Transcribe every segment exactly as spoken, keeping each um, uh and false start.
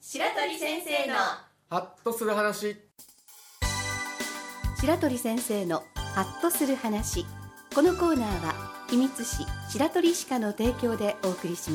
白鳥先生のハッとする話。 白鳥先生のハッとする話。このコーナーは秘密師白鳥歯科の提供でお送りします。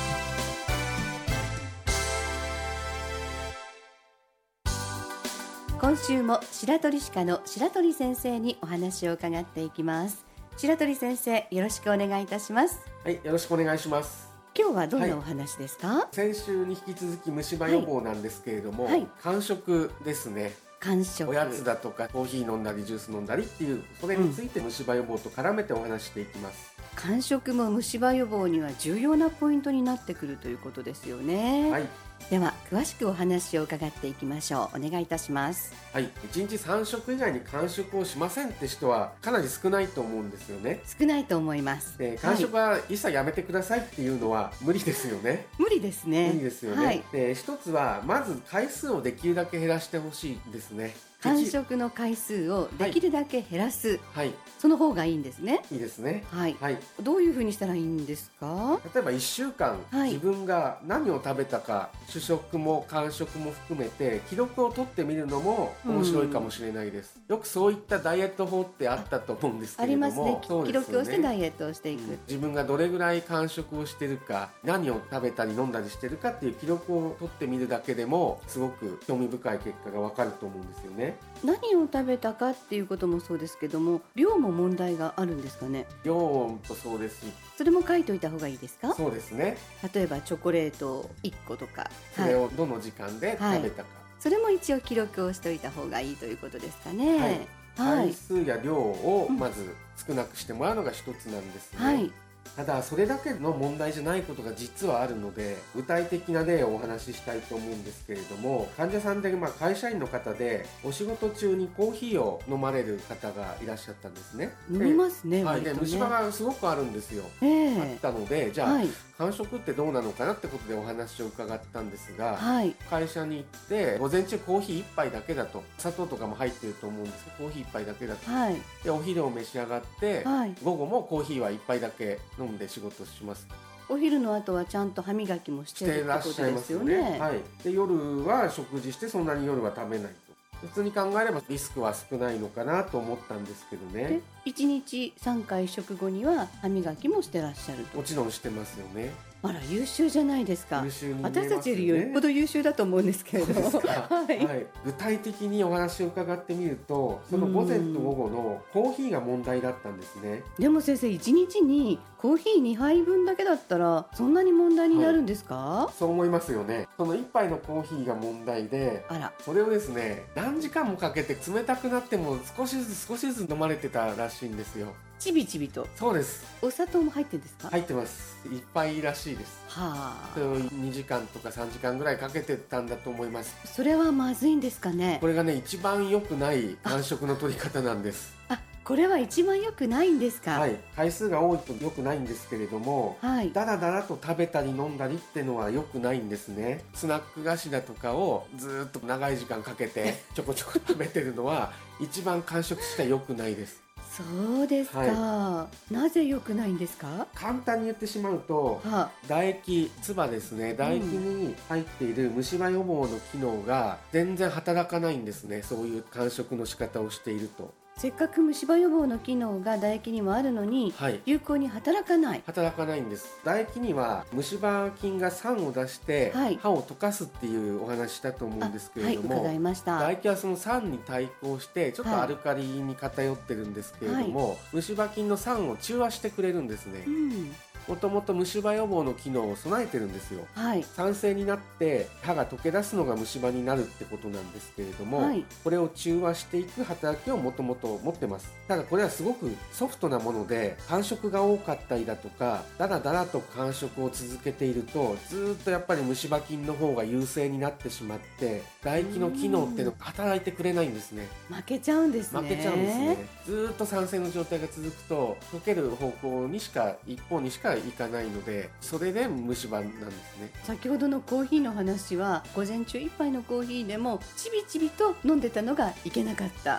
今週も白鳥歯科の白鳥先生にお話を伺っていきます。白鳥先生、よろしくお願いいたします。 はい、よろしくお願いします。 今日はどんなお話ですか？はい、 先週に引き続き虫歯予防なんですけれども、 はいはい、 間食ですね。 間食、 おやつだとかコーヒー飲んだりジュース飲んだりっていう、それについて虫歯予防と絡めてお話していきます。 うん、間食も虫歯予防には重要なポイントになってくるということですよね。はい、では詳しくお話を伺っていきましょう。お願いいたします。 はい、いちにちさん食以外に間食をしませんって人はかなり少ないと思うんですよね。 少ないと思います。 で、間食は一切やめてくださいっていうのは無理ですよね。 無理ですね。 無理ですよね。はい、で、一つはまず回数をできるだけ減らしてほしいですね。 間食の回数をできるだけ減らす、 はい、 その方がいいんですね。 いいですね。 はい、 はい、 どういうふうにしたらいいんですか？ 例えばいっしゅうかん、 はい、 自分が何を食べたか主食も間食も含めて記録を取ってみるのも面白いかもしれないです。よくそういったダイエット法ってあったと思うんですけれども、ありますね。 記録をしてダイエットをしていく、うん、 自分がどれぐらい間食をしてるか、何を食べたり飲んだりしてるかっていう記録を取ってみるだけでもすごく興味深い結果がわかると思うんですよね。 何を食べたかっていうこともそうですけども、量も問題があるんですかね？ 量もそうですし、 それも書いておいた方がいいですか？ そうですね。 例えばチョコレートいっことか、 それをどの時間で食べたか、はい、 それも一応記録をしておいた方がいいということですかね。はい、 回数や量をまず少なくしてもらうのが一つなんですね。はい、ただそれだけの問題じゃないことが実はあるので、具体的な例をお話ししたいと思うんですけれども、患者さんで、まあ、会社員の方でお仕事中にコーヒーを飲まれる方がいらっしゃったんですね。 飲みますね。 はい、で虫歯がすごくあるんですよ。 えー、 あったので、じゃあ、はい、間食ってどうなのかなってことでお話を伺ったんですが、はい、会社に行って午前中コーヒーいっぱいだけだと、砂糖とかも入ってると思うんですけどコーヒーいっぱいだけだと、はい、でお昼を召し上がって、はい、午後もコーヒーはいっぱいだけ飲んで仕事します。 お昼の後はちゃんと歯磨きもしてるってことですよね。 はい、で夜は食事してそんなに夜は食べないと。普通に考えればリスクは少ないのかなと思ったんですけどね。でいちにちさんかい食後には歯磨きもしてらっしゃると。 もちろんしてますよね。 あら、優秀じゃないですか。 優秀に見えますよね。 私たちよりよっぽど優秀だと思うんですけれどもはい、はい、具体的にお話を伺ってみると、その午前と午後のコーヒーが問題だったんですね。 でも先生、いちにちにコーヒーにはいぶんだけだったらそんなに問題になるんですか？はい、 そう思いますよね。そのいっぱいのコーヒーが問題で、あら、それをですね、何時間もかけて冷たくなっても少しずつ少しずつ飲まれてたらしいんですよ。 ちびちびと。 そうです。 お砂糖も入ってるんですか？ 入ってます。いっぱいらしいです。はあ。それをにじかんとかさんじかんぐらいかけてたんだと思います。 それはまずいんですかね？これがね、一番良くない間食の取り方なんです。 あ、これは一番良くないんですか？ はい、回数が多いと良くないんですけれども、はい、だらだらと食べたり飲んだりってのは良くないんですね。スナック菓子だとかをずっと長い時間かけてちょこちょこ食べてるのは一番間食しか良くないです。 そうですか、はい、なぜ良くないんですか？ 簡単に言ってしまうと、はあ、唾液、唾ですね、唾液に入っている虫歯予防の機能が全然働かないんですね。そういう間食の仕方をしていると。 せっかく虫歯予防の機能が唾液にもあるのに、はい、有効に働かない。 働かないんです。唾液には虫歯菌が酸を出して、はい、歯を溶かすっていうお話したと思うんですけれども、 はい、伺いました。 唾液はその酸に対抗してちょっとアルカリに偏ってるんですけれども、はい、虫歯菌の酸を中和してくれるんですね。うん、もともと虫歯予防の機能を備えてるんですよ。はい、酸性になって歯が溶け出すのが虫歯になるってことなんですけれども、はい、これを中和していく働きをもともと持ってます。ただこれはすごくソフトなもので、間食が多かったりだとかだらだらと間食を続けていると、ずっとやっぱり虫歯菌の方が優勢になってしまって唾液の機能っていうのが働いてくれないんですね。 負けちゃうんですね。 負けちゃうんですね。ずっと酸性の状態が続くと溶ける方向にしか一方にしかいかないので、それで虫歯なんですね。 先ほどのコーヒーの話は、午前中一杯のコーヒーでもちびちびと飲んでたのがいけなかった。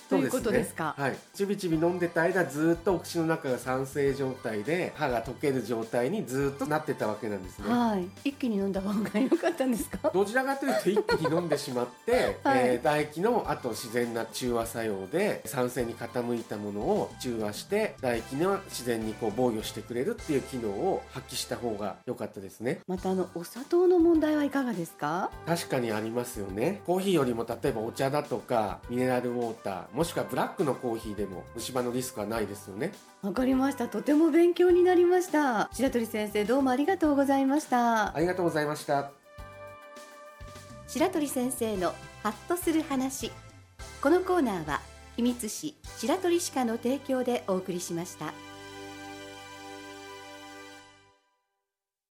ということですか。 はい、ちびちび飲んでた間ずっとお口の中が酸性状態で歯が溶ける状態にずっとなってたわけなんですね。 はい、一気に飲んだ方が良かったんですか？ どちらかというと一気に飲んでしまって、はい、えー、唾液のあと自然な中和作用で酸性に傾いたものを中和して唾液の自然にこう防御してくれるっていう機能を発揮した方が良かったですね。 またあのお砂糖の問題はいかがですか？ 確かにありますよね。コーヒーよりも例えばお茶だとかミネラルウォーター、もしくはブラックのコーヒーでも虫歯のリスクはないですよね。 わかりました。とても勉強になりました。白鳥先生、どうもありがとうございました。 ありがとうございました。 白鳥先生のハッとする話。このコーナーは君津市白鳥歯科の提供でお送りしました。